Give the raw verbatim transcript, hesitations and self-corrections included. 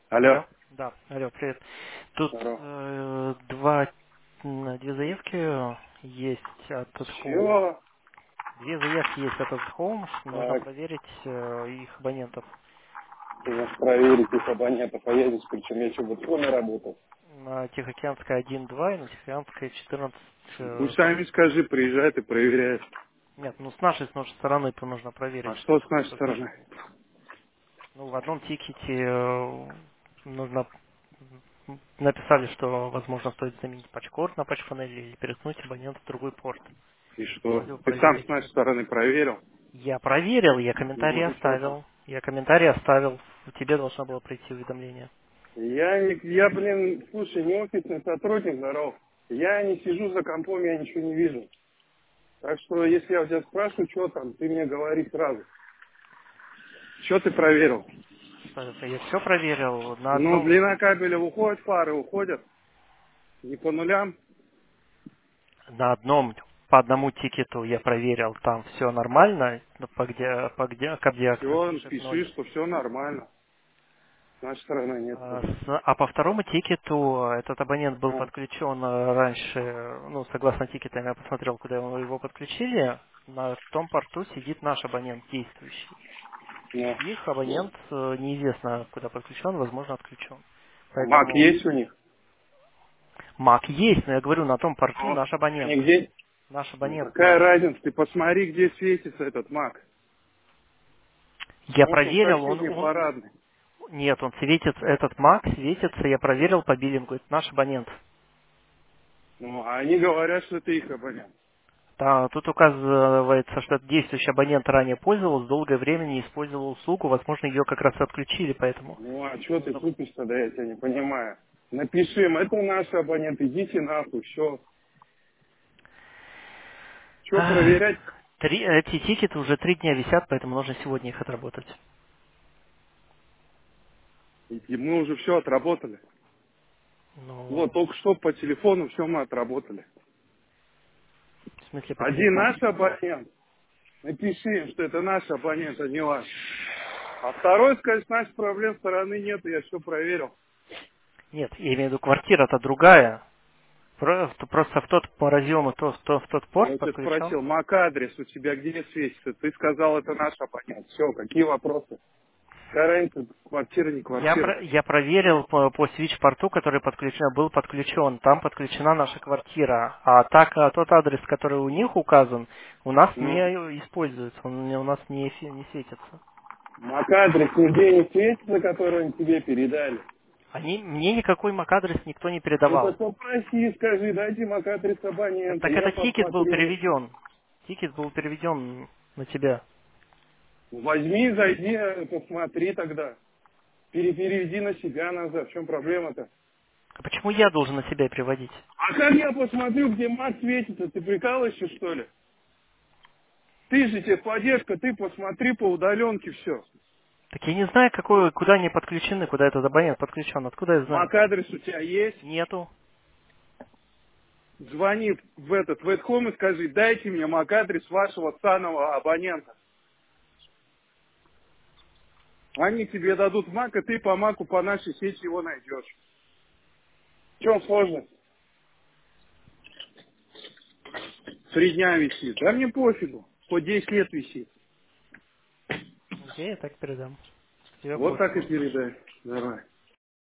Алло. Алло. Да, алло, привет. Тут Здорово. э, два, м, две заявки есть от At Home. Чего? Две заявки есть от At Home. Нужно Так, проверить э, их абонентов. ты можешь проверить их абонентов, а я здесь, причем я что, в Ицхоме работал. На Тихоокеанской один два и на Тихоокеанской четырнадцать. Пусть э, сами скажи, приезжай, ты проверяешь. Нет, ну с нашей, с нашей стороны то нужно А проверить. что с нашей То есть, стороны? ну, в одном тикете э, нужно м, написали, что возможно стоит заменить патчкорд на патч-панели или переткнуть абонента в другой порт. И что? Просил Ты сам с проверить. нашей стороны проверил? Я проверил, я Ну комментарий и что там? оставил. Я комментарий оставил. Тебе должно было прийти уведомление. Я, не, я, блин, слушай, не офисный сотрудник, здоров. Я не сижу за компом, я ничего не вижу. Так что, если я у тебя спрашиваю, что там, ты мне говори сразу. Что ты проверил? Что Я все проверил. На Ну, одном, длина кабеля уходит, фары уходят. Не по нулям. на одном, по одному тикету я проверил, там все нормально. Ну, По где, по где, кабдиакса Все, пишет пиши, ноль. что все нормально. С нашей стороны нет А, проблем. с- а по второму тикету этот абонент был А, подключен э, раньше, ну, согласно тикетам, я посмотрел, куда его его подключили. На том порту сидит наш абонент действующий. ну. Их абонент э, неизвестно, куда подключен, возможно, отключен. Мак Поэтому есть у них? Мак есть, но я говорю, на том порту Ну, наш абонент. нигде. Наш Ну, абонент какая наш. разница? Ты посмотри, где светится этот мак. Я Может, он в проверил, он, соседней он... парадной. Нет, он светится, этот Мак светится, я проверил по биллингу, это наш абонент. Ну, а они говорят, что это их абонент. Да, тут указывается, что этот действующий абонент ранее пользовался, долгое время не использовал услугу, возможно, ее как раз отключили, поэтому Ну, а что ты нужно... тупишь тогда, я тебя не понимаю. Напиши им, это наш абонент, идите нахуй, все. Что Ах, проверять? Три, эти тикеты уже три дня висят, поэтому нужно сегодня их отработать. И мы уже все отработали. Вот, Ну, только что по телефону все мы отработали. в смысле по Один телефону? наш абонент, напиши им, что это наш абонент, а не ваш. А второй, сказать, нашей проблем стороны нет, я все проверил. Нет, я имею в виду, квартира-то другая. Просто, просто в тот по разъему, то, то, в тот порт Я тебя подключен. спросил, мак-адрес у тебя где светится? Ты сказал, это наш абонент. Все, какие вопросы? Какая разница, квартира, не Я, квартира? про- я проверил по, по свич-порту, который подключен, был подключен. Там подключена наша квартира. А так а тот адрес, который у них указан, у нас не Ну, используется, он не- у нас не, фи- не светится. мак-адрес нигде не светится, который они тебе передали. Они, мне никакой мак-адрес никто не Ну, так передавал. попроси, скажи, дайте мак-адрес Это- абонента, так я это тикет был посмотрю. переведен. Тикет был переведен на тебя. Возьми, зайди, э, посмотри тогда. Пере- Переведи на себя назад. В чем проблема-то? А почему я должен на себя переводить? А как я посмотрю, где мат светится? Ты прикалываешься, что ли? Ты же техподдержка, ты посмотри по удаленке все. Так я не знаю, какой, куда они подключены, куда этот абонент подключен. Откуда я знаю? Мак-адрес у тебя есть? Нету. Звони в этот, в Эдхом и скажи, дайте мне мак-адрес вашего санного абонента. Они тебе дадут мак, и ты по маку, по нашей сети его найдешь. В чем сложность? Три дня висит. Да мне пофигу. По десять лет висит. Я и так передам. Тебе Вот так и пофигу. передай. Давай.